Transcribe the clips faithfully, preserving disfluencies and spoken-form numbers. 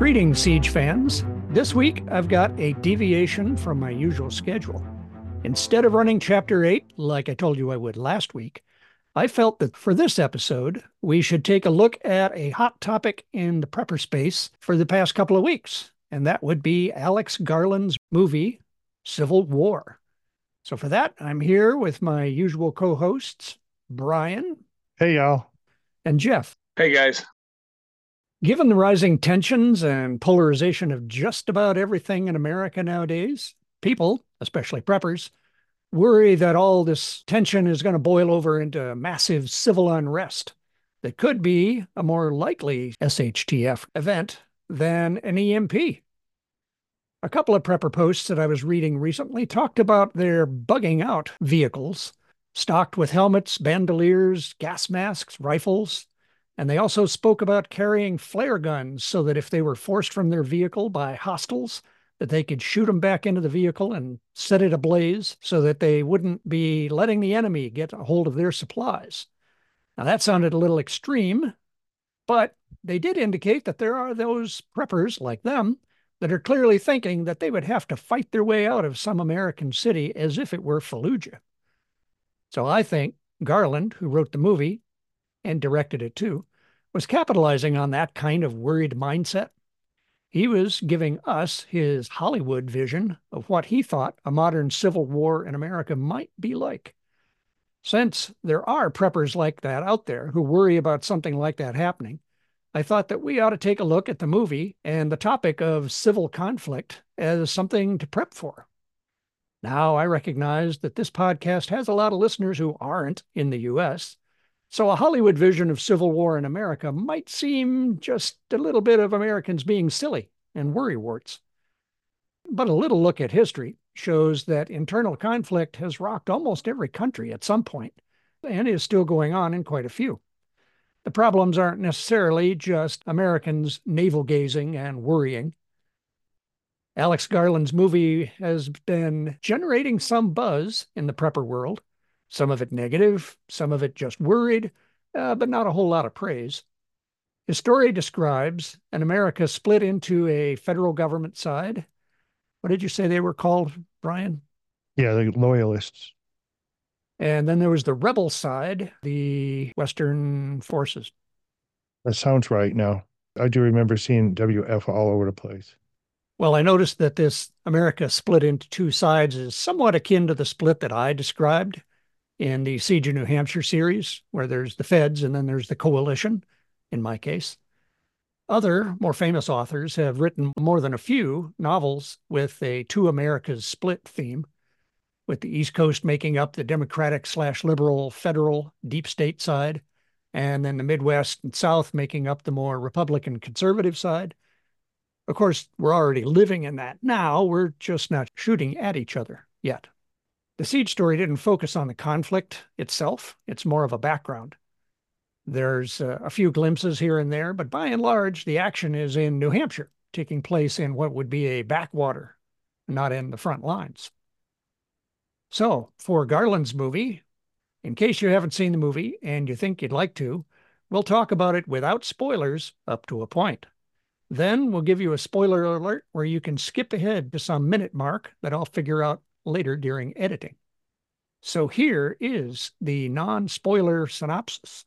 Greetings, Siege fans. This week, I've got a deviation from my usual schedule. Instead of running Chapter eight, like I told you I would last week, I felt that for this episode, we should take a look at a hot topic in the prepper space for the past couple of weeks, and that would be Alex Garland's movie, Civil War. So for that, I'm here with my usual co-hosts, Brian. Hey, y'all. And Jeff. Hey, guys. Given the rising tensions and polarization of just about everything in America nowadays, people, especially preppers, worry that all this tension is going to boil over into massive civil unrest that could be a more likely S H T F event than an E M P. A couple of prepper posts that I was reading recently talked about their bugging out vehicles, stocked with helmets, bandoliers, gas masks, rifles. And they also spoke about carrying flare guns so that if they were forced from their vehicle by hostiles, that they could shoot them back into the vehicle and set it ablaze so that they wouldn't be letting the enemy get a hold of their supplies. Now, that sounded a little extreme, but they did indicate that there are those preppers like them that are clearly thinking that they would have to fight their way out of some American city as if it were Fallujah. So I think Garland, who wrote the movie and directed it too, was capitalizing on that kind of worried mindset. He was giving us his Hollywood vision of what he thought a modern civil war in America might be like. Since there are preppers like that out there who worry about something like that happening, I thought that we ought to take a look at the movie and the topic of civil conflict as something to prep for. Now, I recognize that this podcast has a lot of listeners who aren't in the U S, so a Hollywood vision of civil war in America might seem just a little bit of Americans being silly and worrywarts. But a little look at history shows that internal conflict has rocked almost every country at some point and is still going on in quite a few. The problems aren't necessarily just Americans navel-gazing and worrying. Alex Garland's movie has been generating some buzz in the prepper world. Some of it negative, some of it just worried, uh, but not a whole lot of praise. His story describes an America split into a federal government side. What did you say they were called, Brian? Yeah, the loyalists. And then there was the rebel side, the Western forces. That sounds right now. I do remember seeing W F all over the place. Well, I noticed that this America split into two sides is somewhat akin to the split that I described in the Siege of New Hampshire series, where there's the feds and then there's the coalition, in my case. Other, more famous authors have written more than a few novels with a two Americas split theme, with the East Coast making up the Democratic slash liberal federal deep state side, and then the Midwest and South making up the more Republican conservative side. Of course, we're already living in that now. We're just not shooting at each other yet. The Siege story didn't focus on the conflict itself. It's more of a background. There's uh, a few glimpses here and there, but by and large, the action is in New Hampshire, taking place in what would be a backwater, not in the front lines. So, for Garland's movie, in case you haven't seen the movie and you think you'd like to, we'll talk about it without spoilers up to a point. Then we'll give you a spoiler alert where you can skip ahead to some minute mark that I'll figure out later during editing. So here is the non-spoiler synopsis.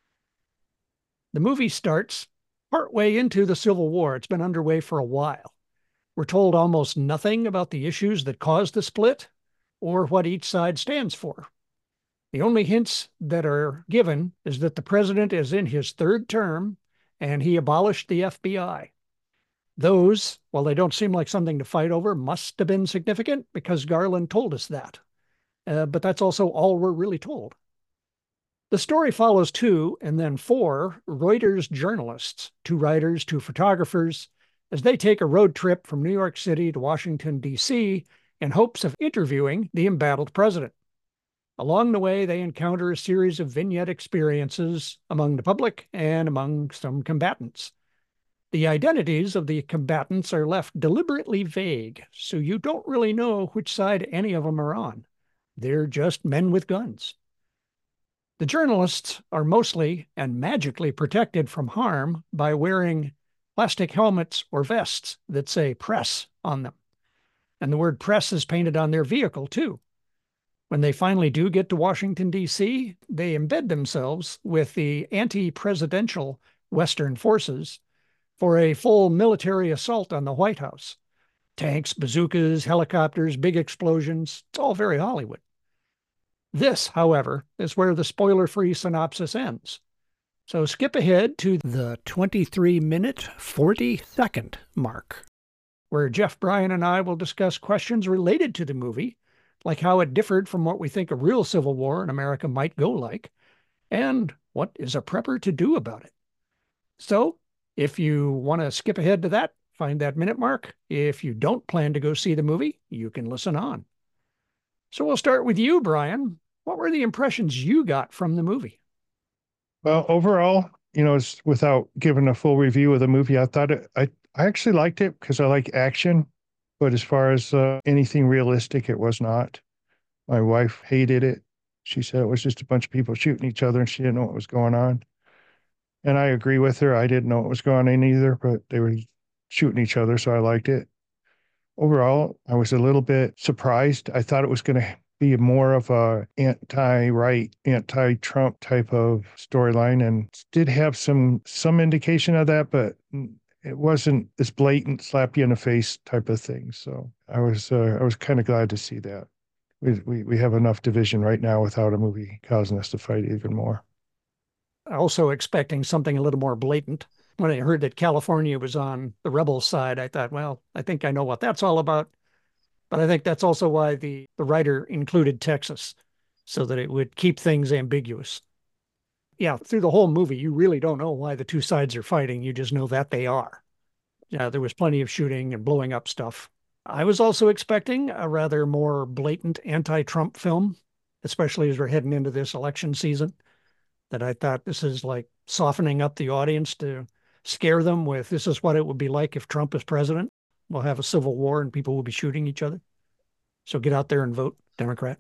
The movie starts partway into the Civil War. It's been underway for a while. We're told almost nothing about the issues that caused the split or what each side stands for. The only hints that are given is that the president is in his third term and he abolished the F B I. Those, while they don't seem like something to fight over, must have been significant because Garland told us that. Uh, but that's also all we're really told. The story follows two and then four Reuters journalists, two writers, two photographers, as they take a road trip from New York City to Washington, D C in hopes of interviewing the embattled president. Along the way, they encounter a series of vignette experiences among the public and among some combatants. The identities of the combatants are left deliberately vague, so you don't really know which side any of them are on. They're just men with guns. The journalists are mostly and magically protected from harm by wearing plastic helmets or vests that say press on them. And the word press is painted on their vehicle, too. When they finally do get to Washington, D C, they embed themselves with the anti-presidential Western forces for a full military assault on the White House. Tanks, bazookas, helicopters, big explosions. It's all very Hollywood. This, however, is where the spoiler-free synopsis ends. So skip ahead to the twenty-three minute, forty second mark, where Jeff Bryan and I will discuss questions related to the movie, like how it differed from what we think a real civil war in America might go like, and what is a prepper to do about it. So if you want to skip ahead to that, find that minute mark. If you don't plan to go see the movie, you can listen on. So we'll start with you, Brian. What were the impressions you got from the movie? Well, overall, you know, it's without giving a full review of the movie, I thought it, I, I actually liked it because I like action. But as far as uh, anything realistic, it was not. My wife hated it. She said it was just a bunch of people shooting each other and she didn't know what was going on. And I agree with her. I didn't know what was going on either, but they were shooting each other, so I liked it. Overall, I was a little bit surprised. I thought it was going to be more of a anti-right, anti-Trump type of storyline, and did have some some indication of that, but it wasn't this blatant slap you in the face type of thing. So I was uh, I was kind of glad to see that. We, we we have enough division right now without a movie causing us to fight even more. Also expecting something a little more blatant. When I heard that California was on the rebel side, I thought, well, I think I know what that's all about. But I think that's also why the, the writer included Texas, so that it would keep things ambiguous. Yeah, through the whole movie, you really don't know why the two sides are fighting. You just know that they are. Yeah, there was plenty of shooting and blowing up stuff. I was also expecting a rather more blatant anti-Trump film, especially as we're heading into this election season, that I thought this is like softening up the audience to scare them with this is what it would be like if Trump is president. We'll have a civil war and people will be shooting each other. So get out there and vote Democrat.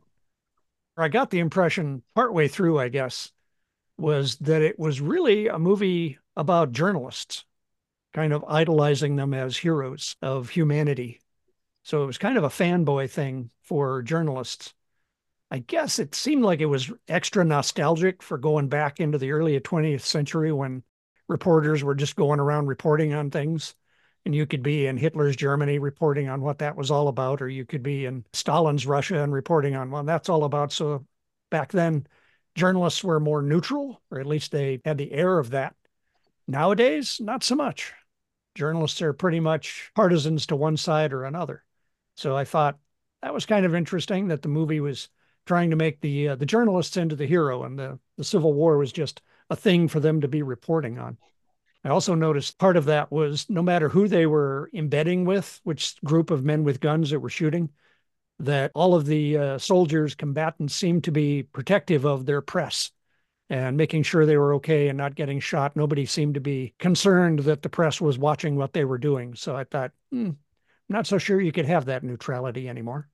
I got the impression partway through, I guess, was that it was really a movie about journalists, kind of idolizing them as heroes of humanity. So it was kind of a fanboy thing for journalists. I guess it seemed like it was extra nostalgic for going back into the early twentieth century when reporters were just going around reporting on things. And you could be in Hitler's Germany reporting on what that was all about, or you could be in Stalin's Russia and reporting on what that's all about. So back then, journalists were more neutral, or at least they had the air of that. Nowadays, not so much. Journalists are pretty much partisans to one side or another. So I thought that was kind of interesting that the movie was trying to make the uh, the journalists into the hero, and the, the Civil War was just a thing for them to be reporting on. I also noticed part of that was no matter who they were embedding with, which group of men with guns that were shooting, that all of the uh, soldiers, combatants seemed to be protective of their press and making sure they were okay and not getting shot. Nobody seemed to be concerned that the press was watching what they were doing. So I thought, hmm, I'm not so sure you could have that neutrality anymore.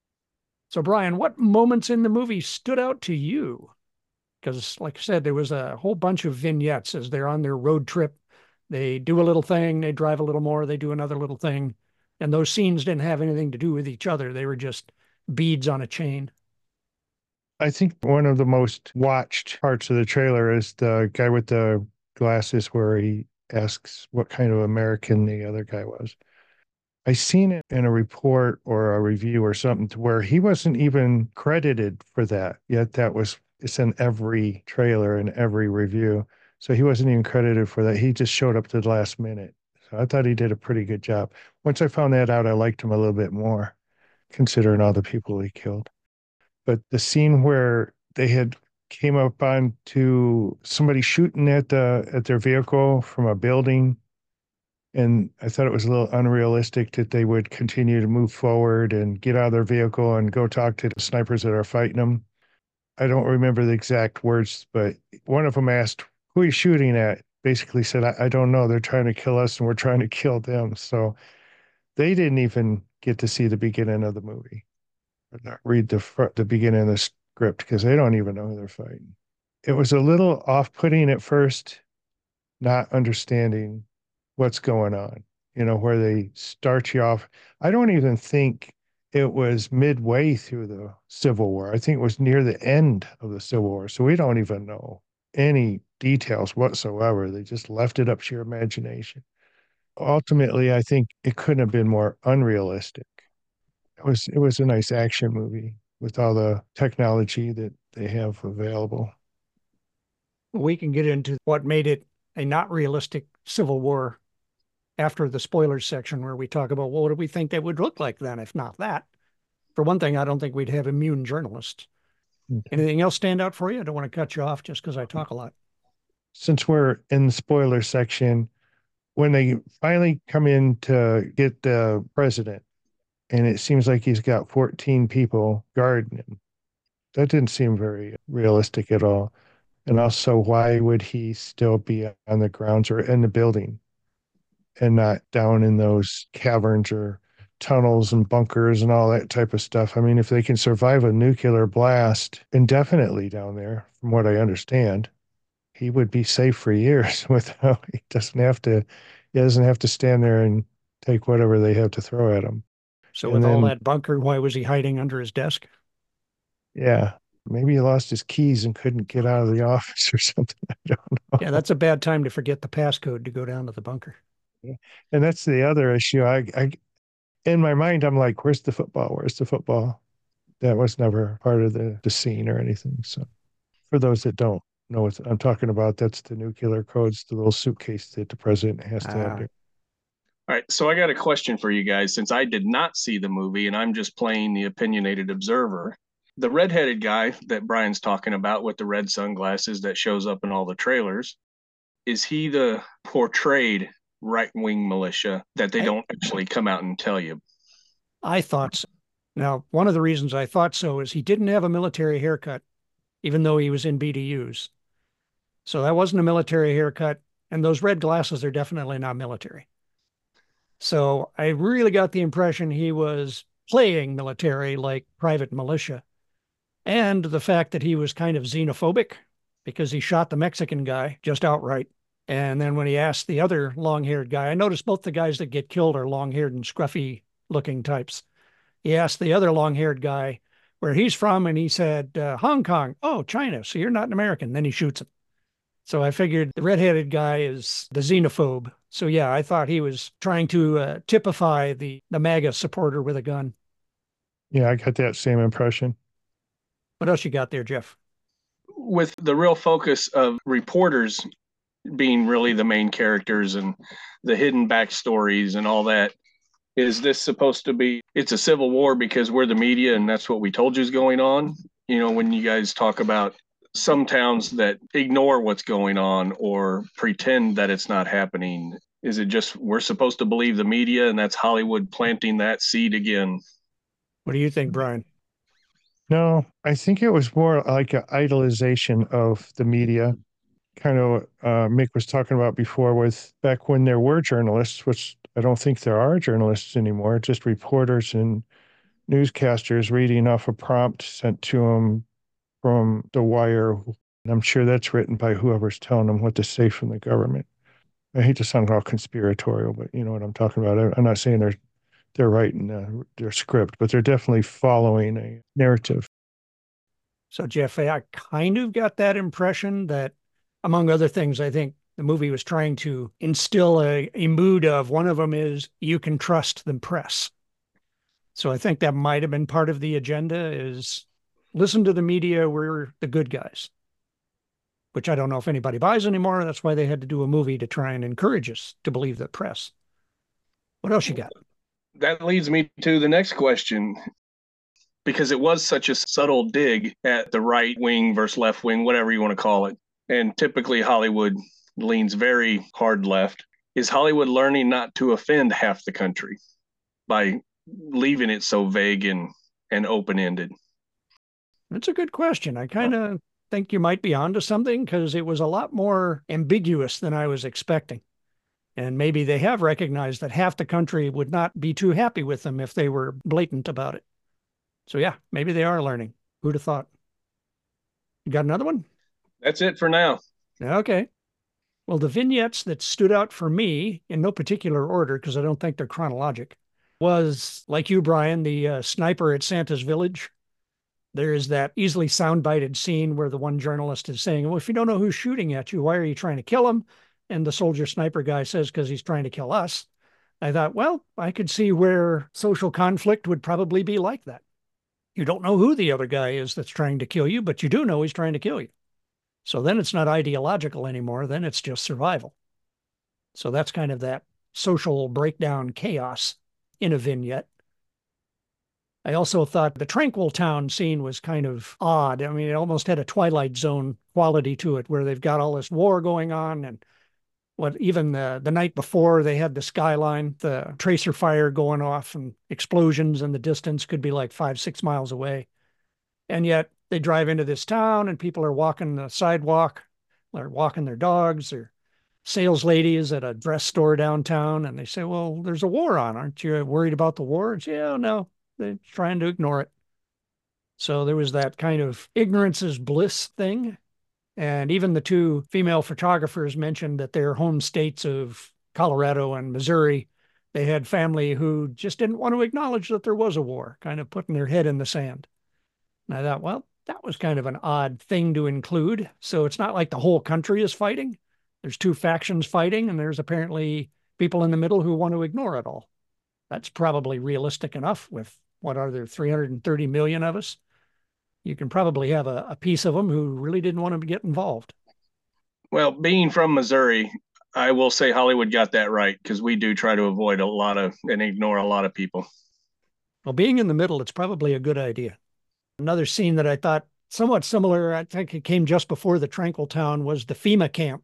So, Brian, what moments in the movie stood out to you? Because, like I said, there was a whole bunch of vignettes as they're on their road trip. They do a little thing, they drive a little more, they do another little thing. And those scenes didn't have anything to do with each other. They were just beads on a chain. I think one of the most watched parts of the trailer is the guy with the glasses where he asks what kind of American the other guy was. I seen it in a report or a review or something to where he wasn't even credited for that. Yet that was it's in every trailer and every review. So he wasn't even credited for that. He just showed up to the last minute. So I thought he did a pretty good job. Once I found that out, I liked him a little bit more, considering all the people he killed. But the scene where they had came up on to somebody shooting at the at their vehicle from a building, and I thought it was a little unrealistic that they would continue to move forward and get out of their vehicle and go talk to the snipers that are fighting them. I don't remember the exact words, but one of them asked, "Who are you shooting at?" Basically said, I, I don't know. They're trying to kill us and we're trying to kill them. So they didn't even get to see the beginning of the movie. Read the front, the beginning of the script because they don't even know who they're fighting. It was a little off-putting at first, not understanding what's going on, you know, where they start you off. I don't even think it was midway through the Civil War. I think it was near the end of the Civil War. So we don't even know any details whatsoever. They just left it up to your imagination. Ultimately, I think it couldn't have been more unrealistic. It was it was a nice action movie with all the technology that they have available. We can get into what made it a not realistic Civil War after the spoilers section, where we talk about, well, what do we think they would look like then, if not that? For one thing, I don't think we'd have immune journalists. Okay. Anything else stand out for you? I don't want to cut you off just because I talk a lot. Since we're in the spoiler section, when they finally come in to get the president, and it seems like he's got fourteen people guarding him, that didn't seem very realistic at all. And also, why would he still be on the grounds or in the building and not down in those caverns or tunnels and bunkers and all that type of stuff? I mean, if they can survive a nuclear blast indefinitely down there, from what I understand, he would be safe for years without, he doesn't have to, he doesn't have to stand there and take whatever they have to throw at him. So, And with all then, that bunker, why was he hiding under his desk? yeah, maybe he lost his keys and couldn't get out of the office or something. I don't Yeah, know. that's a bad time to forget the passcode to go down to the bunker. And that's the other issue. I, I, in my mind, I'm like, where's the football? Where's the football? That was never part of the, the scene or anything. So, for those that don't know what I'm talking about, that's the nuclear codes, the little suitcase that the president has to have Uh, there. All right, so I got a question for you guys since I did not see the movie and I'm just playing the opinionated observer. The redheaded guy that Brian's talking about with the red sunglasses that shows up in all the trailers, is he the portrayed right wing militia that they I, don't actually come out and tell you? I thought so. Now, one of the reasons I thought so is he didn't have a military haircut, even though he was in B D Us. So that wasn't a military haircut. And those red glasses are definitely not military. So I really got the impression he was playing military like private militia. And the fact that he was kind of xenophobic because he shot the Mexican guy just outright. And then when he asked the other long haired guy, I noticed both the guys that get killed are long haired and scruffy looking types. He asked the other long haired guy where he's from, and he said, uh, Hong Kong. Oh, China. So you're not an American. Then he shoots him. So I figured the redheaded guy is the xenophobe. So yeah, I thought he was trying to uh, typify the, the MAGA supporter with a gun. Yeah, I got that same impression. What else you got there, Jeff? With the real focus of reporters being really the main characters and the hidden backstories and all that, is this supposed to be, it's a civil war because we're the media and that's what we told you is going on? You know, when you guys talk about some towns that ignore what's going on or pretend that it's not happening, is it just we're supposed to believe the media and that's Hollywood planting that seed again? What do you think, Brian? No, I think it was more like an idolization of the media, kind of uh, Mick was talking about before with back when there were journalists, which I don't think there are journalists anymore, just reporters and newscasters reading off a prompt sent to them from The Wire. And I'm sure that's written by whoever's telling them what to say from the government. I hate to sound all conspiratorial, but you know what I'm talking about. I'm not saying they're they're writing uh, their script, but they're definitely following a narrative. So, Jeff, I kind of got that impression that, among other things, I think the movie was trying to instill a, a mood of one of them is you can trust the press. So I think that might have been part of the agenda is listen to the media, we're the good guys, which I don't know if anybody buys anymore. That's why they had to do a movie to try and encourage us to believe the press. What else you got? That leads me to the next question, because it was such a subtle dig at the right wing versus left wing, whatever you want to call it. And typically Hollywood leans very hard left. Is Hollywood learning not to offend half the country by leaving it so vague and, and open-ended? That's a good question. I kind of think you might be onto something because it was a lot more ambiguous than I was expecting. And maybe they have recognized that half the country would not be too happy with them if they were blatant about it. So yeah, maybe they are learning. Who'd have thought? You got another one? That's it for now. Okay. Well, the vignettes that stood out for me in no particular order, because I don't think they're chronologic, was like you, Brian, the uh, sniper at Santa's Village. There is that easily soundbited scene where the one journalist is saying, well, if you don't know who's shooting at you, why are you trying to kill him? And the soldier sniper guy says, because he's trying to kill us. I thought, well, I could see where social conflict would probably be like that. You don't know who the other guy is that's trying to kill you, but you do know he's trying to kill you. So then it's not ideological anymore. Then it's just survival. So that's kind of that social breakdown chaos in a vignette. I also thought the Tranquil Town scene was kind of odd. I mean, it almost had a Twilight Zone quality to it where they've got all this war going on. And what even the, the night before, they had the skyline, the tracer fire going off and explosions in the distance could be like five, six miles away. And yet they drive into this town and people are walking the sidewalk, they're walking their dogs, or sales ladies at a dress store downtown. And they say, well, there's a war on. Aren't you worried about the war? And say, oh, no. They're trying to ignore it. So there was that kind of ignorance is bliss thing. And even the two female photographers mentioned that their home states of Colorado and Missouri, they had family who just didn't want to acknowledge that there was a war, kind of putting their head in the sand. And I thought, well, that was kind of an odd thing to include. So it's not like the whole country is fighting. There's two factions fighting, and there's apparently people in the middle who want to ignore it all. That's probably realistic enough with, what are there, three hundred thirty million of us? You can probably have a, a piece of them who really didn't want to get involved. Well, being from Missouri, I will say Hollywood got that right, because we do try to avoid a lot of and ignore a lot of people. Well, being in the middle, it's probably a good idea. Another scene that I thought somewhat similar, I think it came just before the Tranquil Town, was the FEMA camp.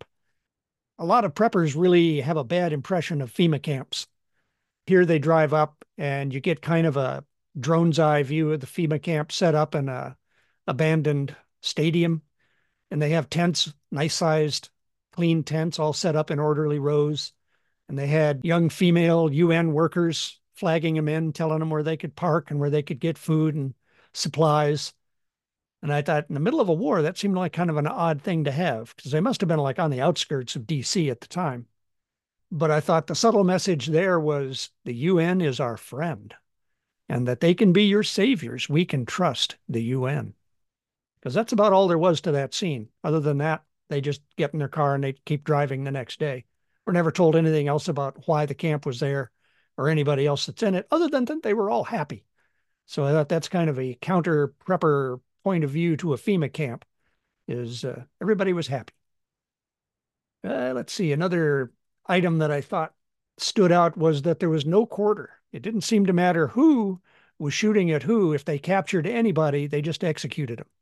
A lot of preppers really have a bad impression of FEMA camps. Here they drive up and you get kind of a drone's eye view of the FEMA camp set up in a abandoned stadium. And they have tents, nice sized, clean tents, all set up in orderly rows. And they had young female U N workers flagging them in, telling them where they could park and where they could get food and supplies. And I thought in the middle of a war, that seemed like kind of an odd thing to have, because they must have been like on the outskirts of D C at the time. But I thought the subtle message there was the U N is our friend, and that they can be your saviors. We can trust the U N. Because that's about all there was to that scene. Other than that, they just get in their car and they keep driving the next day. We're never told anything else about why the camp was there or anybody else that's in it, other than that they were all happy. So I thought that's kind of a counter prepper point of view to a FEMA camp, is uh, everybody was happy. Uh, let's see, another item that I thought stood out was that there was no quarter. It didn't seem to matter who was shooting at who. If they captured anybody, they just executed them.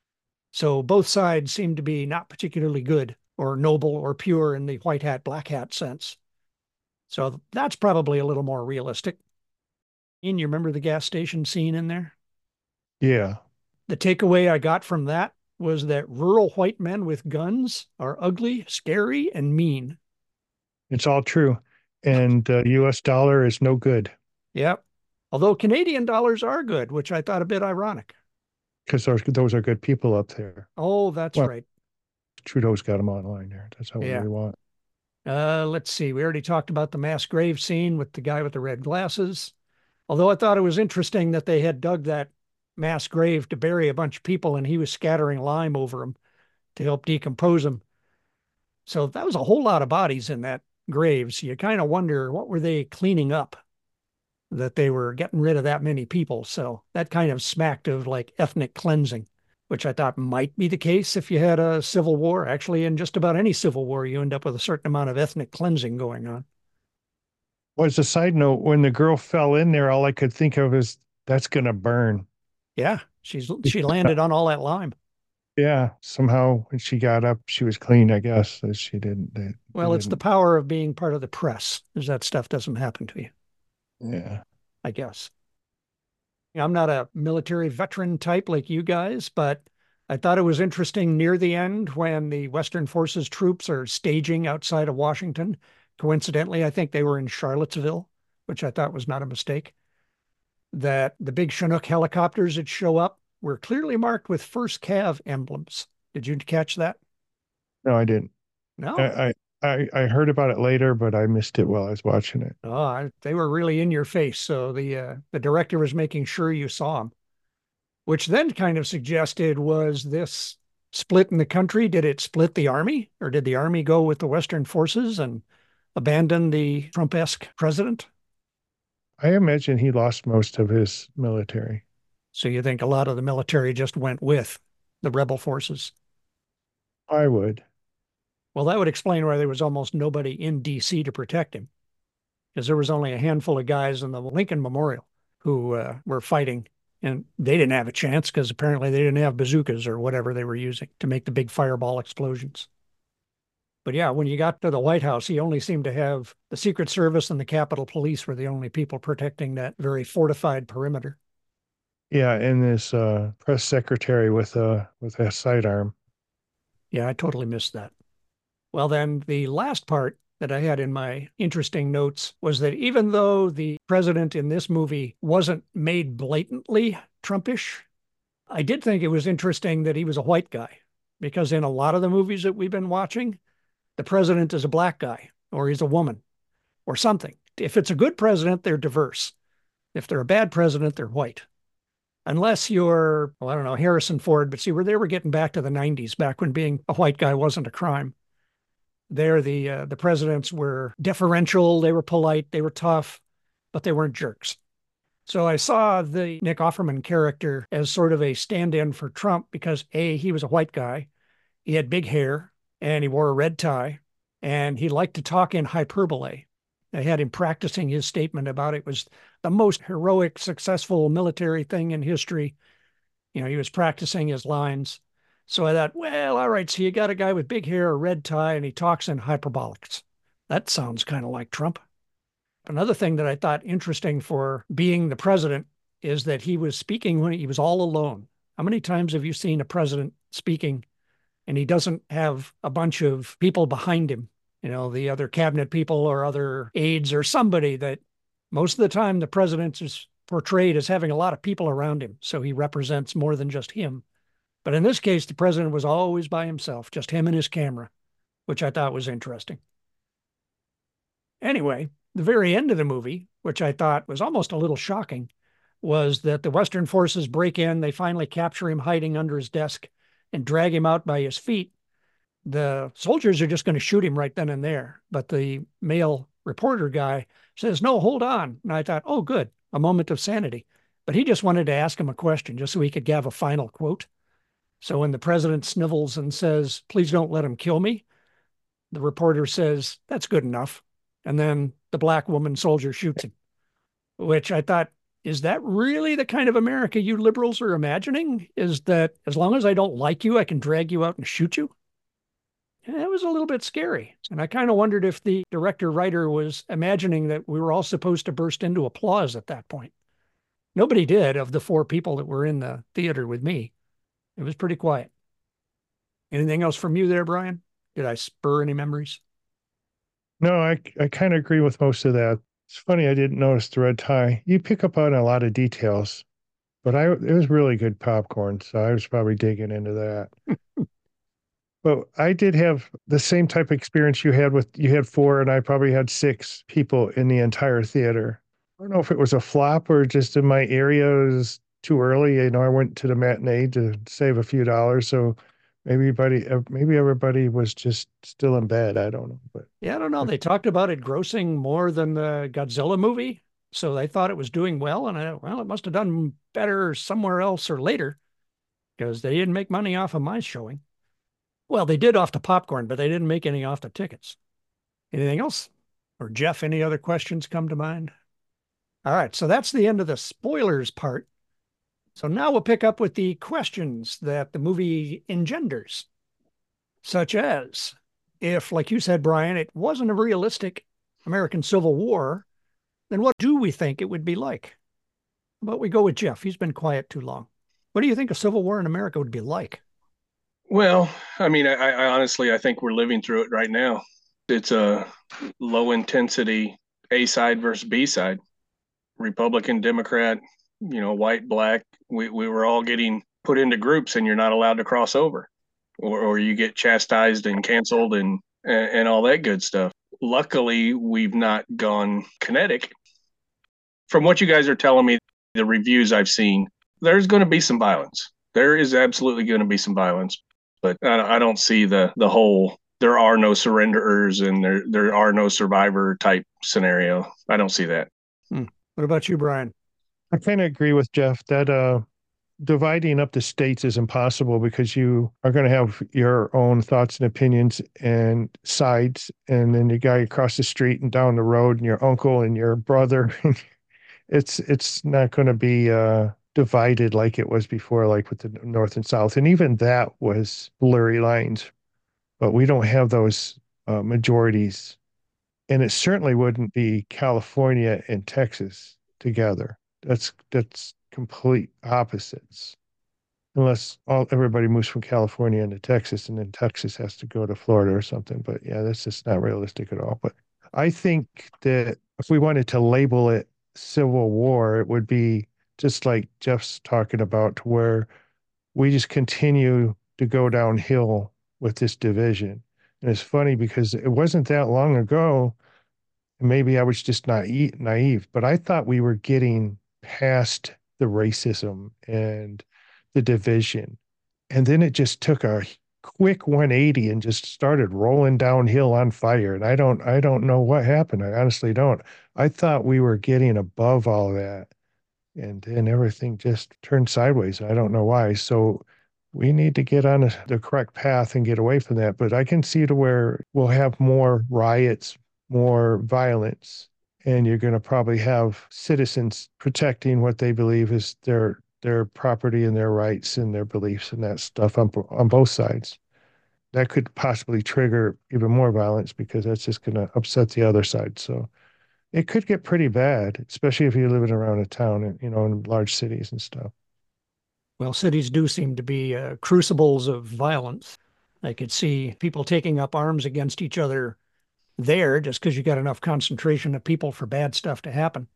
So both sides seemed to be not particularly good or noble or pure in the white hat, black hat sense. So that's probably a little more realistic. Ian, you remember the gas station scene in there? Yeah. The takeaway I got from that was that rural white men with guns are ugly, scary, and mean. It's all true. And uh, U S dollar is no good. Yep. Although Canadian dollars are good, which I thought a bit ironic. Because those, those are good people up there. Oh, that's well, right. Trudeau's got them online there. That's how yeah. we want. Uh, let's see. We already talked about the mass grave scene with the guy with the red glasses. Although I thought it was interesting that they had dug that mass grave to bury a bunch of people and he was scattering lime over them to help decompose them. So that was a whole lot of bodies in that grave. So you kind of wonder, what were they cleaning up that they were getting rid of that many people? So that kind of smacked of like ethnic cleansing, which I thought might be the case if you had a civil war. Actually, in just about any civil war, you end up with a certain amount of ethnic cleansing going on. Well, as a side note, when the girl fell in there, all I could think of is that's going to burn. Yeah, she's she landed on all that lime. Yeah, somehow when she got up, she was clean, I guess. So she didn't. They, well, they it's didn't. the power of being part of the press, is that stuff doesn't happen to you. Yeah. I guess. I'm not a military veteran type like you guys, but I thought it was interesting near the end when the Western Forces troops are staging outside of Washington. Coincidentally, I think they were in Charlottesville, which I thought was not a mistake, that the big Chinook helicopters that show up were clearly marked with First Cav emblems. Did you catch that? No, I didn't. No? I, I, I, I heard about it later, but I missed it while I was watching it. Oh, I, they were really in your face. So the uh, the director was making sure you saw them, which then kind of suggested was this split in the country? Did it split the army, or did the army go with the Western forces and abandon the Trump-esque president? I imagine he lost most of his military. So you think a lot of the military just went with the rebel forces? I would. Well, that would explain why there was almost nobody in D C to protect him, because there was only a handful of guys in the Lincoln Memorial who uh, were fighting, and they didn't have a chance because apparently they didn't have bazookas or whatever they were using to make the big fireball explosions. But yeah, when you got to the White House, he only seemed to have the Secret Service and the Capitol Police were the only people protecting that very fortified perimeter. Yeah, and this uh, press secretary with a with a sidearm. Yeah, I totally missed that. Well, then the last part that I had in my interesting notes was that even though the president in this movie wasn't made blatantly Trumpish, I did think it was interesting that he was a white guy, because in a lot of the movies that we've been watching, the president is a black guy or he's a woman or something. If it's a good president, they're diverse. If they're a bad president, they're white. Unless you're, well, I don't know, Harrison Ford, but see, where they were getting back to the nineties, back when being a white guy wasn't a crime. There, the uh, the presidents were deferential, they were polite, they were tough, but they weren't jerks. So I saw the Nick Offerman character as sort of a stand-in for Trump because A, he was a white guy, he had big hair, and he wore a red tie, and he liked to talk in hyperbole. I had him practicing his statement about it was the most heroic, successful military thing in history. You know, he was practicing his lines. So I thought, well, all right, so you got a guy with big hair, a red tie, and he talks in hyperbolics. That sounds kind of like Trump. Another thing that I thought interesting for being the president is that he was speaking when he was all alone. How many times have you seen a president speaking and he doesn't have a bunch of people behind him? You know, the other cabinet people or other aides or somebody that most of the time the president is portrayed as having a lot of people around him. So he represents more than just him. But in this case, the president was always by himself, just him and his camera, which I thought was interesting. Anyway, the very end of the movie, which I thought was almost a little shocking, was that the Western forces break in, they finally capture him hiding under his desk and drag him out by his feet. The soldiers are just going to shoot him right then and there. But the male reporter guy says, no, hold on. And I thought, oh, good, a moment of sanity. But he just wanted to ask him a question just so he could have a final quote. So when the president snivels and says, please don't let him kill me, the reporter says, that's good enough. And then the black woman soldier shoots him, which I thought, is that really the kind of America you liberals are imagining? Is that as long as I don't like you, I can drag you out and shoot you? And it was a little bit scary. And I kind of wondered if the director writer was imagining that we were all supposed to burst into applause at that point. Nobody did of the four people that were in the theater with me. It was pretty quiet. Anything else from you there, Brian? Did I spur any memories? No, I I kind of agree with most of that. It's funny I didn't notice the red tie. You pick up on a lot of details, but I it was really good popcorn, so I was probably digging into that. But I did have the same type of experience you had with you had four, and I probably had six people in the entire theater. I don't know if it was a flop or just in my area it was too early. You know, I went to the matinee to save a few dollars, so maybe everybody maybe everybody was just still in bed. I don't know, but yeah, I don't know. They talked about it grossing more than the Godzilla movie, so they thought it was doing well. And I, well, it must have done better somewhere else or later because they didn't make money off of my showing. Well, they did off the popcorn, but they didn't make any off the tickets. Anything else? Or Jeff, any other questions come to mind? All right, so that's the end of the spoilers part. So now we'll pick up with the questions that the movie engenders, such as, if, like you said, Brian, it wasn't a realistic American Civil War, then what do we think it would be like? But we go with Jeff. He's been quiet too long. What do you think a civil war in America would be like? Well, I mean, I, I honestly, I think we're living through it right now. It's a low intensity A side versus B side, Republican, Democrat, you know, white, black. We, we were all getting put into groups and you're not allowed to cross over, or, or you get chastised and canceled and and, and all that good stuff. Luckily, we've not gone kinetic. From what you guys are telling me, the reviews I've seen, there's going to be some violence. There is absolutely going to be some violence, but I, I don't see the the whole there are no surrenderers and there there are no survivor type scenario. I don't see that. Hmm. What about you, Brian? I kind of agree with Jeff that uh, dividing up the states is impossible because you are going to have your own thoughts and opinions and sides, and then the guy across the street and down the road, and your uncle and your brother. it's it's not going to be uh, divided like it was before, like with the North and South, and even that was blurry lines. But we don't have those uh, majorities, and it certainly wouldn't be California and Texas together. That's that's complete opposites. Unless all everybody moves from California into Texas and then Texas has to go to Florida or something. But yeah, that's just not realistic at all. But I think that if we wanted to label it civil war, it would be just like Jeff's talking about, where we just continue to go downhill with this division. And it's funny because it wasn't that long ago. Maybe I was just naive, naive, but I thought we were getting past the racism and the division. And then it just took a quick one eighty and just started rolling downhill on fire. And I don't I don't know what happened. I honestly don't. I thought we were getting above all that. And then everything just turned sideways. I don't know why. So we need to get on the correct path and get away from that. But I can see to where we'll have more riots, more violence, and you're going to probably have citizens protecting what they believe is their their property and their rights and their beliefs and that stuff on on both sides. That could possibly trigger even more violence because that's just going to upset the other side. So it could get pretty bad, especially if you're living around a town and, you know, in large cities and stuff. Well, cities do seem to be uh, crucibles of violence. I could see people taking up arms against each other there just because you got enough concentration of people for bad stuff to happen.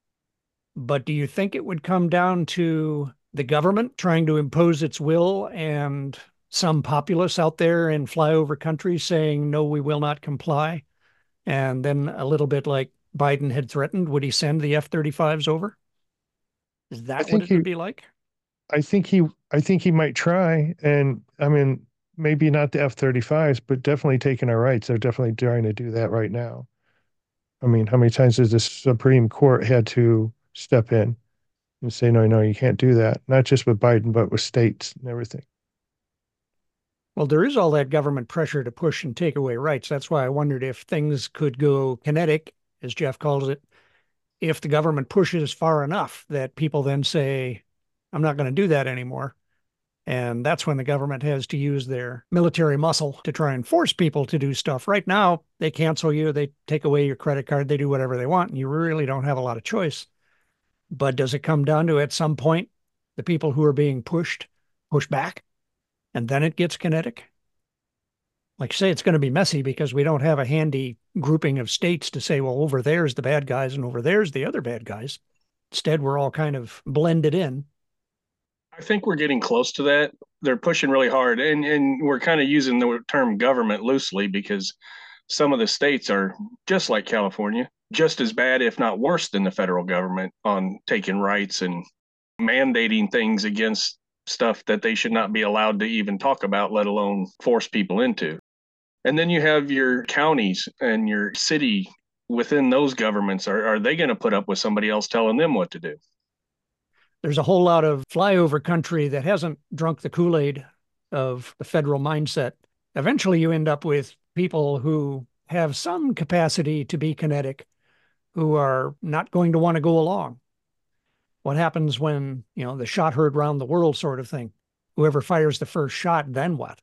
But do you think it would come down to the government trying to impose its will and some populace out there in flyover countries saying, no, we will not comply? And then a little bit like Biden had threatened, would he send the F thirty-fives over? Is I that what think it he would be like? I think he I think he might try. And I mean, maybe not the F thirty-fives, but definitely taking our rights. They're definitely trying to do that right now. I mean, how many times has the Supreme Court had to step in and say, no, no, you can't do that? Not just with Biden, but with states and everything. Well, there is all that government pressure to push and take away rights. That's why I wondered if things could go kinetic, as Jeff calls it, if the government pushes far enough that people then say, I'm not going to do that anymore. And that's when the government has to use their military muscle to try and force people to do stuff. Right now, they cancel you, they take away your credit card, they do whatever they want, and you really don't have a lot of choice. But does it come down to at some point the people who are being pushed push back and then it gets kinetic? Like I say, it's going to be messy because we don't have a handy grouping of states to say, well, over there's the bad guys and over there's the other bad guys. Instead, we're all kind of blended in. I think we're getting close to that. They're pushing really hard, and and we're kind of using the term government loosely because some of the states are just like California, just as bad, if not worse, than the federal government on taking rights and mandating things against stuff that they should not be allowed to even talk about, let alone force people into. And then you have your counties and your city within those governments. Are, are they going to put up with somebody else telling them what to do? There's a whole lot of flyover country that hasn't drunk the Kool-Aid of the federal mindset. Eventually, you end up with people who have some capacity to be kinetic, who are not going to want to go along. What happens when, you know, the shot heard round the world sort of thing? Whoever fires the first shot, then what?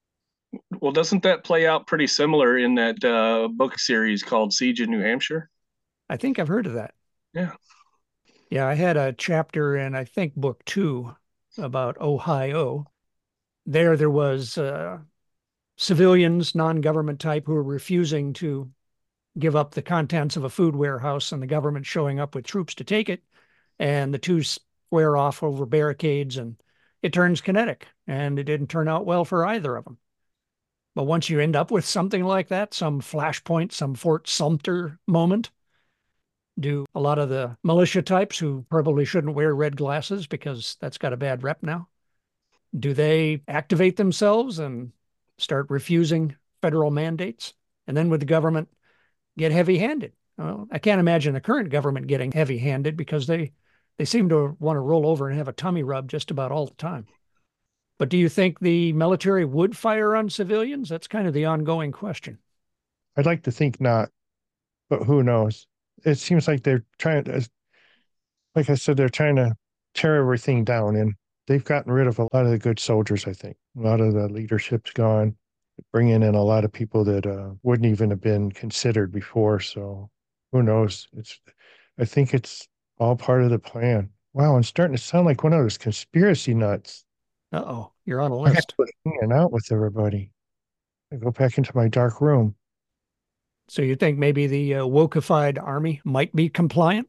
Well, doesn't that play out pretty similar in that uh, book series called Siege in New Hampshire? I think I've heard of that. Yeah. Yeah, I had a chapter in, I think, book two about Ohio. There, there was uh, civilians, non-government type, who were refusing to give up the contents of a food warehouse and the government showing up with troops to take it. And the two square off over barricades and it turns kinetic. And it didn't turn out well for either of them. But once you end up with something like that, some flashpoint, some Fort Sumter moment, do a lot of the militia types who probably shouldn't wear red glasses because that's got a bad rep now, do they activate themselves and start refusing federal mandates? And then would the government get heavy-handed? Well, I can't imagine the current government getting heavy-handed because they they seem to want to roll over and have a tummy rub just about all the time. But do you think the military would fire on civilians? That's kind of the ongoing question. I'd like to think not, but who knows? It seems like they're trying to, like I said, they're trying to tear everything down, and they've gotten rid of a lot of the good soldiers, I think. A lot of the leadership's gone, bringing in a lot of people that uh, wouldn't even have been considered before. So who knows? It's, I think it's all part of the plan. Wow, I'm starting to sound like one of those conspiracy nuts. Uh-oh, you're on a I have list. to quit hanging out with everybody. I go back into my dark room. So you think maybe the uh, wokeified army might be compliant?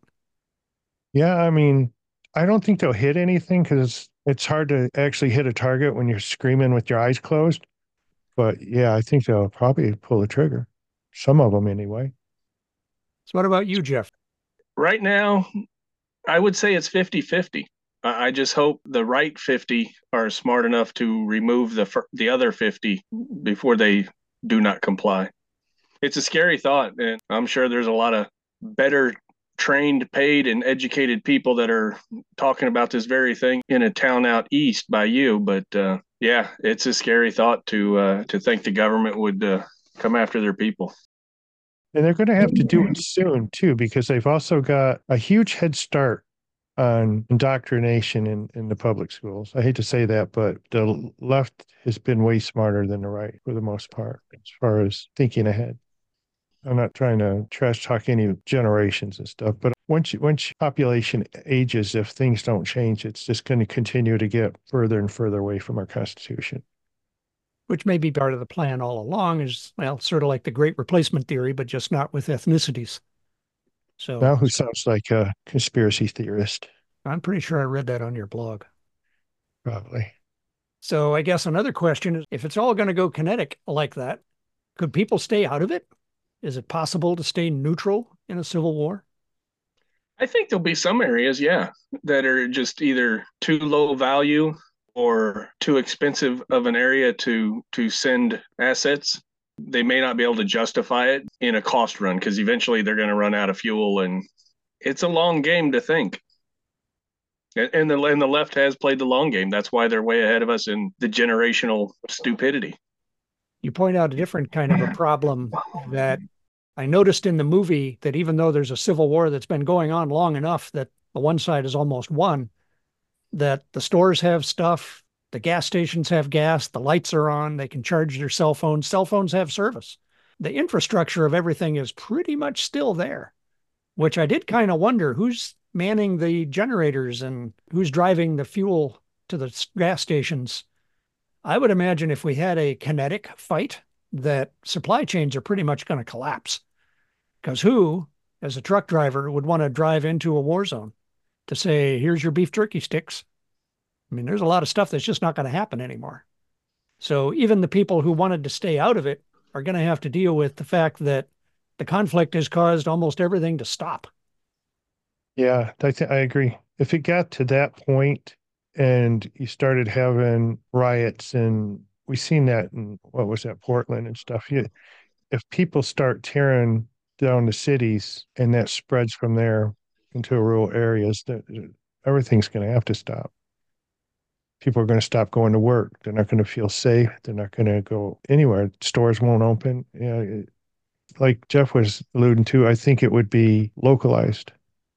Yeah, I mean, I don't think they'll hit anything because it's hard to actually hit a target when you're screaming with your eyes closed. But yeah, I think they'll probably pull the trigger. Some of them, anyway. So what about you, Jeff? Right now, I would say it's fifty-fifty. I just hope the right fifty are smart enough to remove the the other fifty before they do not comply. It's a scary thought, and I'm sure there's a lot of better trained, paid, and educated people that are talking about this very thing in a town out east by you. But uh, yeah, it's a scary thought to uh, to think the government would uh, come after their people. And they're going to have to do it soon, too, because they've also got a huge head start on indoctrination in, in the public schools. I hate to say that, but the left has been way smarter than the right for the most part, as far as thinking ahead. I'm not trying to trash talk any generations and stuff, but once you, once population ages, if things don't change, it's just going to continue to get further and further away from our Constitution. Which may be part of the plan all along, is, well, sort of like the great replacement theory, but just not with ethnicities. So now who sounds like a conspiracy theorist? I'm pretty sure I read that on your blog. Probably. So I guess another question is, if it's all going to go kinetic like that, could people stay out of it? Is it possible to stay neutral in a civil war? I think there'll be some areas, yeah, that are just either too low value or too expensive of an area to to send assets. They may not be able to justify it in a cost run because eventually they're going to run out of fuel, and it's a long game to think. And the and the left has played the long game. That's why they're way ahead of us in the generational stupidity. You point out a different kind of a problem that I noticed in the movie, that even though there's a civil war that's been going on long enough that the one side is almost won, that the stores have stuff, the gas stations have gas, the lights are on, they can charge their cell phones, cell phones have service. The infrastructure of everything is pretty much still there, which I did kind of wonder who's manning the generators and who's driving the fuel to the gas stations. I would imagine if we had a kinetic fight, that supply chains are pretty much going to collapse. Because who, as a truck driver, would want to drive into a war zone to say, here's your beef jerky sticks? I mean, there's a lot of stuff that's just not going to happen anymore. So even the people who wanted to stay out of it are going to have to deal with the fact that the conflict has caused almost everything to stop. Yeah, I, th- I agree. If it got to that point and you started having riots, and we've seen that in, what was that, Portland and stuff. You, if people start tearing down the cities and that spreads from there into rural areas, that everything's going to have to stop. People are going to stop going to work. They're not going to feel safe. They're not going to go anywhere. Stores won't open. You know, it, like Jeff was alluding to, I think it would be localized.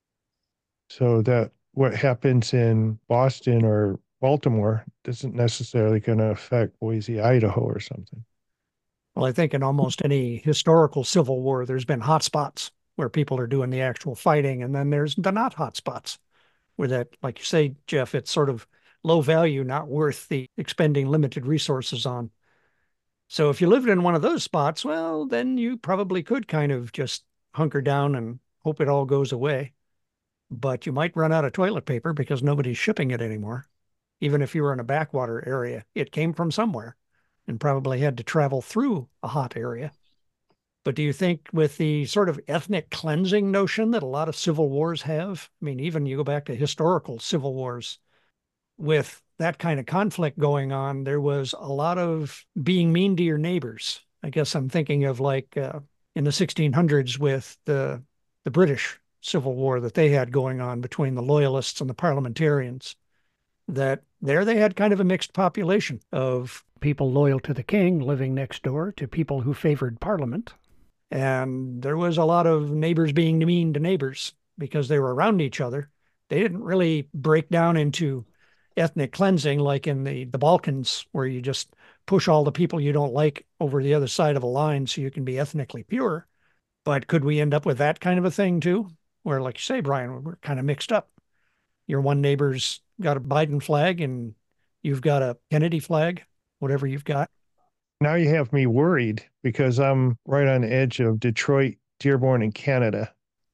So that what happens in Boston or Baltimore isn't necessarily going to affect Boise, Idaho or something. Well, I think in almost any historical civil war, there's been hot spots where people are doing the actual fighting, and then there's the not hot spots where that, like you say, Jeff, it's sort of low value, not worth the expending limited resources on. So if you lived in one of those spots, well, then you probably could kind of just hunker down and hope it all goes away. But you might run out of toilet paper because nobody's shipping it anymore. Even if you were in a backwater area, it came from somewhere. and probably had to travel through a hot area. But do you think with the sort of ethnic cleansing notion that a lot of civil wars have, I mean, even you go back to historical civil wars, with that kind of conflict going on, there was a lot of being mean to your neighbors. I guess I'm thinking of like uh, in the sixteen hundreds with the the British Civil War that they had going on between the loyalists and the parliamentarians. That there they had kind of a mixed population of people loyal to the king living next door to people who favored parliament. And there was a lot of neighbors being mean to neighbors because they were around each other. They didn't really break down into ethnic cleansing like in the, the Balkans, where you just push all the people you don't like over the other side of a line so you can be ethnically pure. But could we end up with that kind of a thing too? Where, like you say, Brian, we're kind of mixed up. Your one neighbor's got a Biden flag and you've got a Kennedy flag, whatever you've got. Now you have me worried because I'm right on the edge of Detroit, Dearborn, and Canada.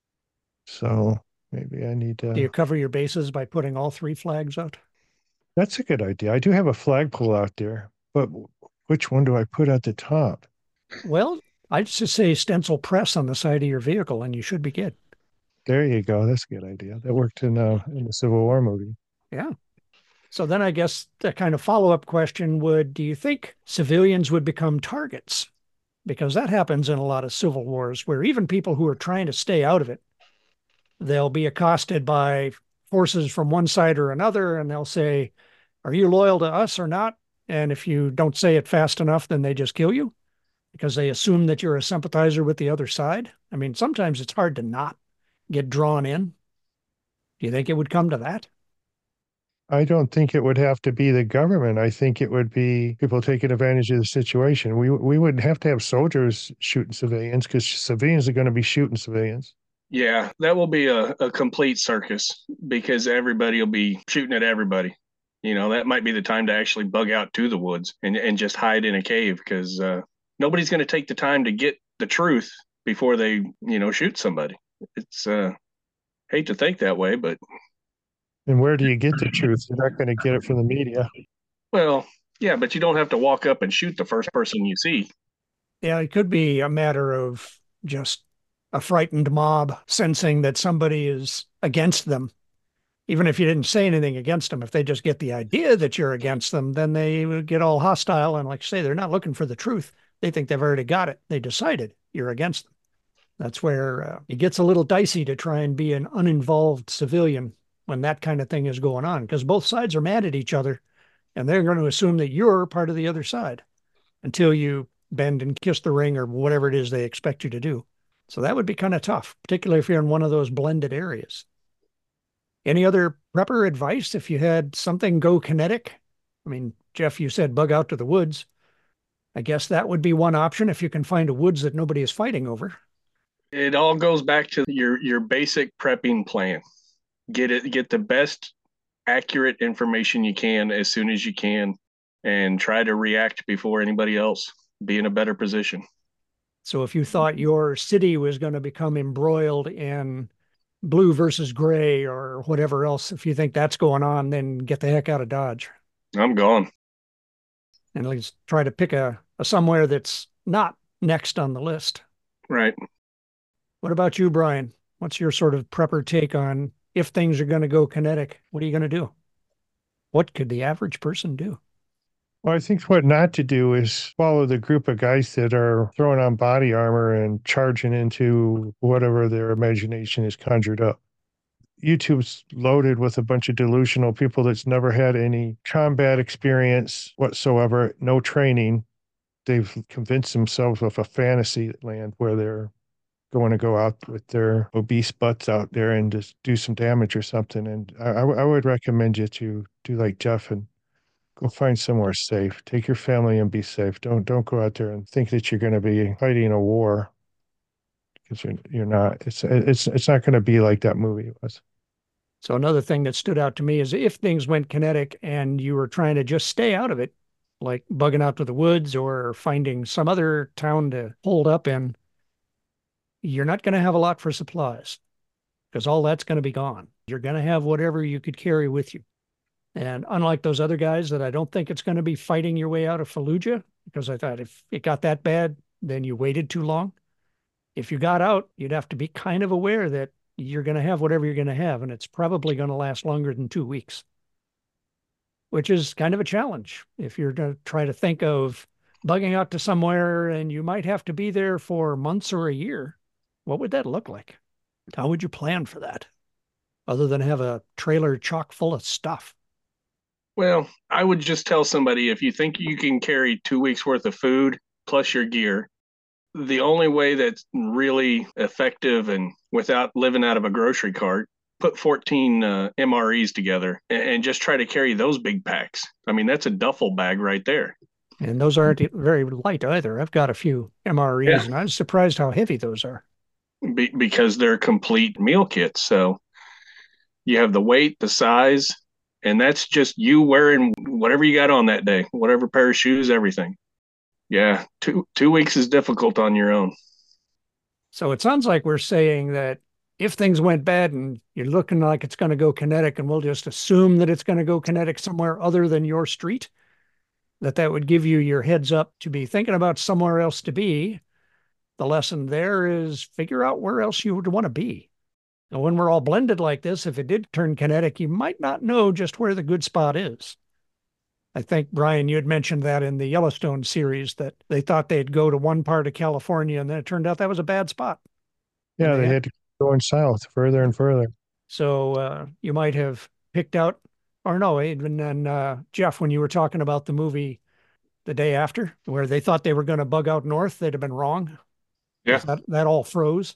So maybe I need to. Do you cover your bases by putting all three flags out? That's a good idea. I do have a flagpole out there, but which one do I put at the top? Well, I'd just say stencil press on the side of your vehicle and you should be good. There you go. That's a good idea. That worked in, uh, in the Civil War movie. Yeah. So then I guess the kind of follow-up question would, do you think civilians would become targets? Because that happens in a lot of civil wars where even people who are trying to stay out of it, they'll be accosted by forces from one side or another, and they'll say, are you loyal to us or not? And if you don't say it fast enough, then they just kill you because they assume that you're a sympathizer with the other side. I mean, sometimes it's hard to not get drawn in. Do you think it would come to that? I don't think it would have to be the government. I think it would be people taking advantage of the situation. We we wouldn't have to have soldiers shooting civilians because civilians are going to be shooting civilians. Yeah, that will be a, a complete circus because everybody will be shooting at everybody. You know, that might be the time to actually bug out to the woods and, and just hide in a cave because uh, nobody's going to take the time to get the truth before they, you know, shoot somebody. It's uh, hate to think that way, but. And where do you get the truth? You're not going to get it from the media. Well, yeah, but you don't have to walk up and shoot the first person you see. Yeah, it could be a matter of just a frightened mob sensing that somebody is against them. Even if you didn't say anything against them, if they just get the idea that you're against them, then they would get all hostile. And like I say, they're not looking for the truth. They think they've already got it. They decided you're against them. That's where uh, it gets a little dicey to try and be an uninvolved civilian when that kind of thing is going on, because both sides are mad at each other and they're going to assume that you're part of the other side until you bend and kiss the ring or whatever it is they expect you to do. So that would be kind of tough, particularly if you're in one of those blended areas. Any other prepper advice if you had something go kinetic? I mean, Jeff, you said bug out to the woods. I guess that would be one option if you can find a woods that nobody is fighting over. It all goes back to your your basic prepping plan. Get it, get the best accurate information you can as soon as you can, and try to react before anybody else. Be in a better position. So if you thought your city was going to become embroiled in blue versus gray or whatever else, if you think that's going on, then get the heck out of Dodge. I'm gone. And at least try to pick a, a somewhere that's not next on the list. Right. What about you, Brian? What's your sort of prepper take on if things are going to go kinetic? What are you going to do? What could the average person do? Well, I think what not to do is follow the group of guys that are throwing on body armor and charging into whatever their imagination is conjured up. YouTube's loaded with a bunch of delusional people that's never had any combat experience whatsoever, no training. They've convinced themselves of a fantasy land where they're going to go out with their obese butts out there and just do some damage or something. And I, I would recommend you to do like Jeff and go find somewhere safe. Take your family and be safe. Don't don't go out there and think that you're going to be fighting a war because you're you're not. It's it's it's not going to be like that movie was. So another thing that stood out to me is if things went kinetic and you were trying to just stay out of it, like bugging out to the woods or finding some other town to hold up in, you're not going to have a lot for supplies because all that's going to be gone. You're going to have whatever you could carry with you. And unlike those other guys that I don't think it's going to be fighting your way out of Fallujah, because I thought if it got that bad, then you waited too long. If you got out, you'd have to be kind of aware that you're going to have whatever you're going to have, and it's probably going to last longer than two weeks, which is kind of a challenge. If you're going to try to think of bugging out to somewhere and you might have to be there for months or a year, what would that look like? How would you plan for that, other than have a trailer chock full of stuff? Well, I would just tell somebody, if you think you can carry two weeks worth of food plus your gear, the only way that's really effective and without living out of a grocery cart, put fourteen uh, M R Es together and, and just try to carry those big packs. I mean, that's a duffel bag right there. And those aren't very light either. I've got a few M R Es, yeah. And I was surprised how heavy those are. Be- because they're complete meal kits. So you have the weight, the size, and that's just you wearing whatever you got on that day, whatever pair of shoes, everything. Yeah, two two weeks is difficult on your own. So it sounds like we're saying that if things went bad and you're looking like it's going to go kinetic, and we'll just assume that it's going to go kinetic somewhere other than your street, that that would give you your heads up to be thinking about somewhere else to be. The lesson there is figure out where else you would want to be. And when we're all blended like this, if it did turn kinetic, you might not know just where the good spot is. I think, Brian, you had mentioned that in the Yellowstone series, that they thought they'd go to one part of California, and then it turned out that was a bad spot. Yeah, they, they had, had to go going south further and further. So uh, you might have picked out, or no, even then, uh, Jeff, when you were talking about the movie The Day After, where they thought they were going to bug out north, they'd have been wrong. Yeah. That, that all froze.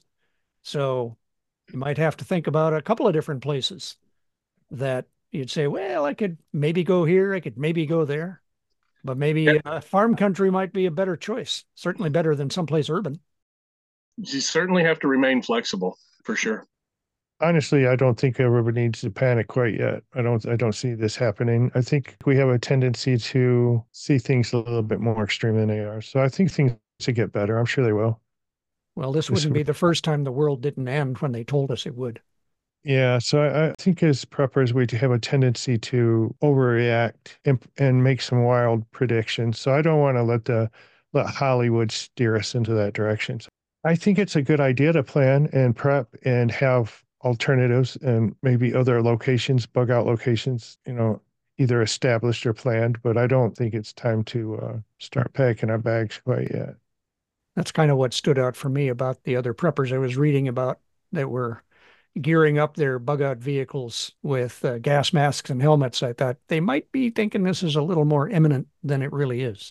So you might have to think about a couple of different places that you'd say, well, I could maybe go here, I could maybe go there, but maybe yeah. uh, farm country might be a better choice. Certainly better than someplace urban. You certainly have to remain flexible, for sure. Honestly, I don't think everybody needs to panic quite yet. I don't I don't see this happening. I think we have a tendency to see things a little bit more extreme than they are. So I think things will get better. I'm sure they will. Well, this wouldn't be the first time the world didn't end when they told us it would. Yeah, so I, I think as preppers, we have a tendency to overreact and, and make some wild predictions. So I don't want to let the let Hollywood steer us into that direction. So I think it's a good idea to plan and prep and have alternatives and maybe other locations, bug out locations, you know, either established or planned. But I don't think it's time to uh, start packing our bags quite yet. That's kind of what stood out for me about the other preppers I was reading about that were gearing up their bug out vehicles with uh, gas masks and helmets. I thought they might be thinking this is a little more imminent than it really is.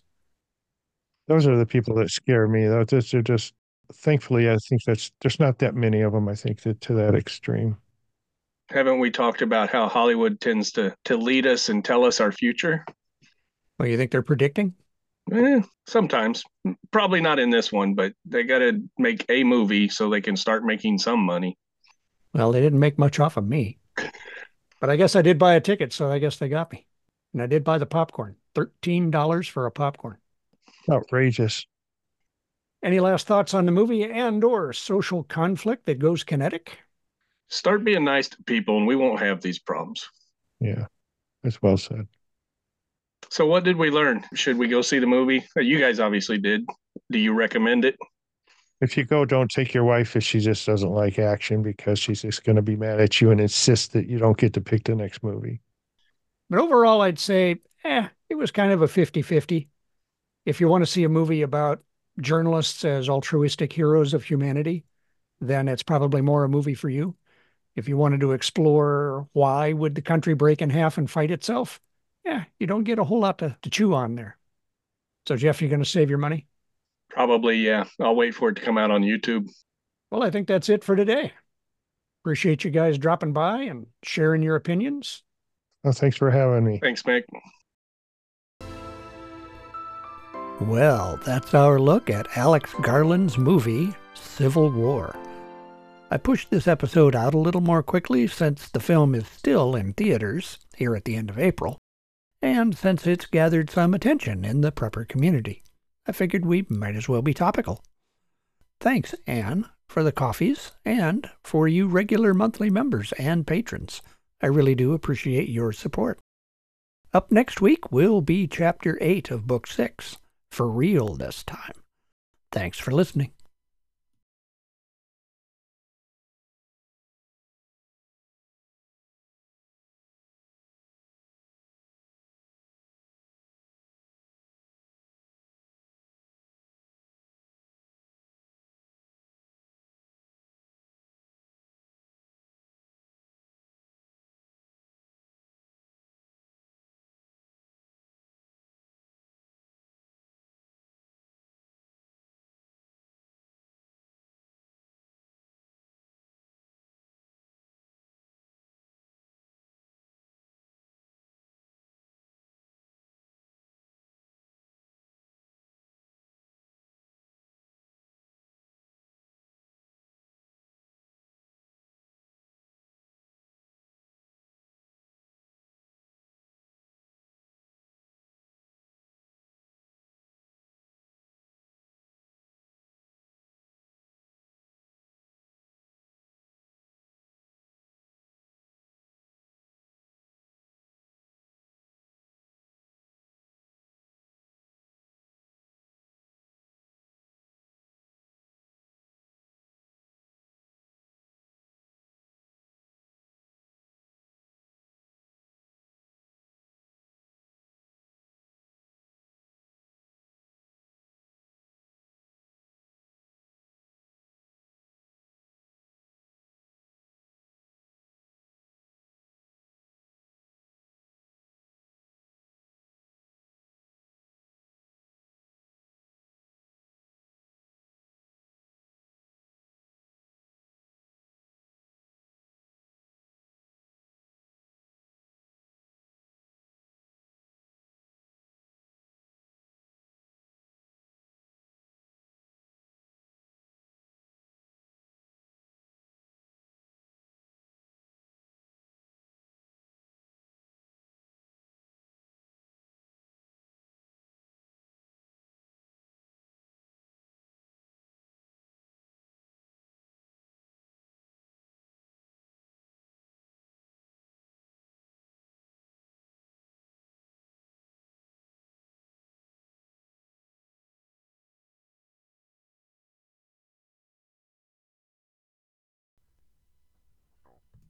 Those are the people that scare me. Those are just, thankfully, I think that's, there's not that many of them, I think, that to that extreme. Haven't we talked about how Hollywood tends to, to lead us and tell us our future? Well, you think they're predicting? Eh, sometimes. Probably not in this one, but they got to make a movie so they can start making some money. Well, they didn't make much off of me, but I guess I did buy a ticket, so I guess they got me. And I did buy the popcorn, thirteen dollars for a popcorn. Outrageous. Any last thoughts on the movie and or social conflict that goes kinetic? Start being nice to people and we won't have these problems. Yeah, that's well said. So what did we learn? Should we go see the movie? You guys obviously did. Do you recommend it? If you go, don't take your wife if she just doesn't like action, because she's just going to be mad at you and insist that you don't get to pick the next movie. But overall, I'd say, eh, it was kind of a fifty-fifty. If you want to see a movie about journalists as altruistic heroes of humanity, then it's probably more a movie for you. If you wanted to explore why would the country break in half and fight itself, yeah, you don't get a whole lot to, to chew on there. So, Jeff, you going to save your money? Probably, yeah. I'll wait for it to come out on YouTube. Well, I think that's it for today. Appreciate you guys dropping by and sharing your opinions. Well, thanks for having me. Thanks, Mick. Well, that's our look at Alex Garland's movie, Civil War. I pushed this episode out a little more quickly since the film is still in theaters here at the end of April, and since it's gathered some attention in the prepper community. I figured we might as well be topical. Thanks, Anne, for the coffees, and for you regular monthly members and patrons. I really do appreciate your support. Up next week will be Chapter eight of Book six, for real this time. Thanks for listening.